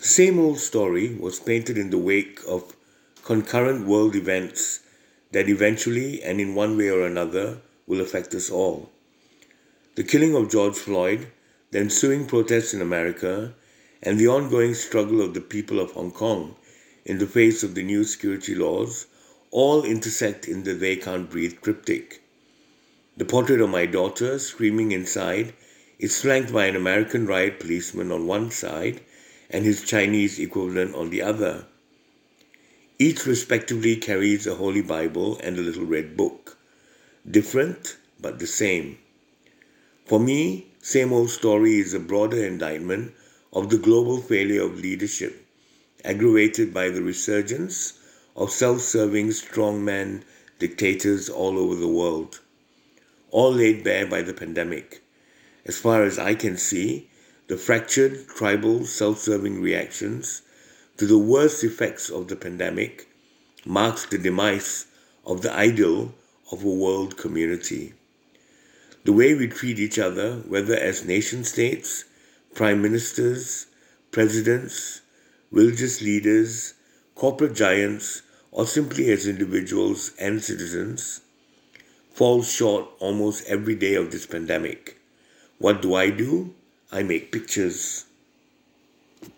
Same Old Story was painted in the wake of concurrent world events that eventually and in one way or another will affect us all. The killing of George Floyd, the ensuing protests in America, and the ongoing struggle of the people of Hong Kong in the face of the new security laws all intersect in the They Can't Breathe triptych. The portrait of my daughter, screaming inside, is flanked by an American riot policeman on one side and his Chinese equivalent on the other. Each respectively carries a Holy Bible and a little red book. Different, but the same. For me, Same Old Story is a broader indictment of the global failure of leadership, aggravated by the resurgence of self-serving strongman dictators all over the world, all laid bare by the pandemic. As far as I can see, the fractured, tribal, self-serving reactions to the worst effects of the pandemic marks the demise of the ideal of a world community. The way we treat each other, whether as nation states, prime ministers, presidents, religious leaders, corporate giants, or simply as individuals and citizens, falls short almost every day of this pandemic. What do? I make pictures.